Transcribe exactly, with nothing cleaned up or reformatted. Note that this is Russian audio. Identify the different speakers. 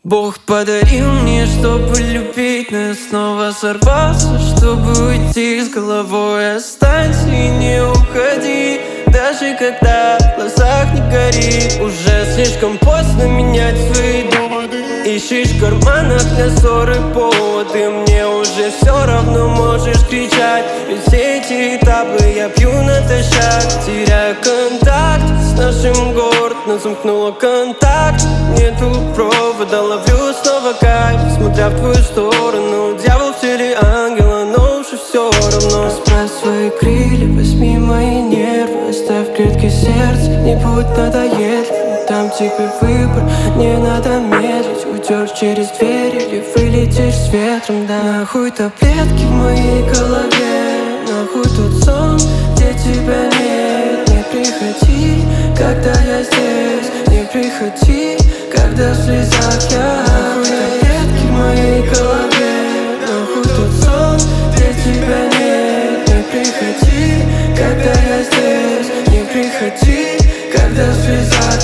Speaker 1: Бог подарил мне, чтобы любить, но я снова сорвался, чтобы уйти с головой. Останься и не уходи, даже когда в глазах не горит. Уже слишком поздно менять свои доводы. Ищешь в карманах для ссоры поводы. Мне уже все равно, можешь кричать, ведь все эти этапы я пью натощак. Теряю контакт с нашим городом, замкнула контакт. Нету провода, ловлю снова кайф, смотря в твою сторону. Дьявол в теле ангела, но уже все равно. Расправь свои крылья, возьми мои нервы, оставь в клетке сердце, не будь надоедливым. Там тебе выбор, не надо медлить. Уйдешь через дверь или вылетишь с ветром, да. Нахуй таблетки в моей голове, нахуй тот сон, где тебя нет. Не приходи, когда я здесь, не приходи, когда в слезах я. Нахуй таблетки в моей голове, нахуй тот сон, где тебя нет. Не приходи, когда я здесь, не приходи, когда в слезах